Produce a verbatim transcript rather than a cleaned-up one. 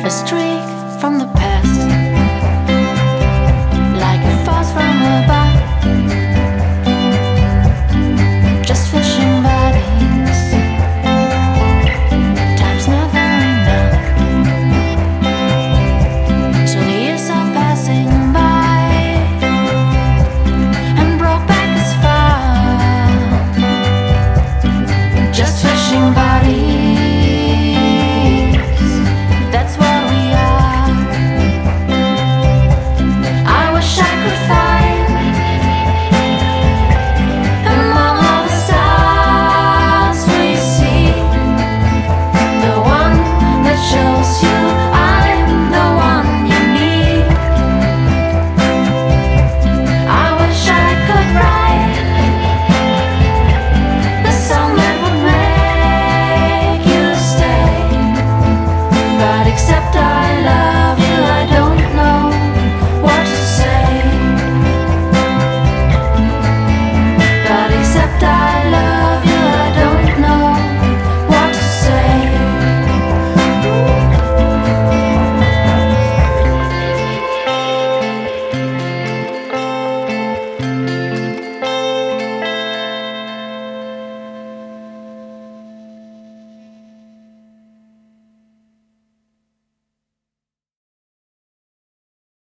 A streak from the past, like a force from above, just fishing bodies. Time's never enough, so the years are passing by, and Brokeback is far, just fishing bodies. That's what we are. I wish I could find among all the stars we see the one that shows you I'm the one you need. I wish I could write the song that would make you stay, but except I love you.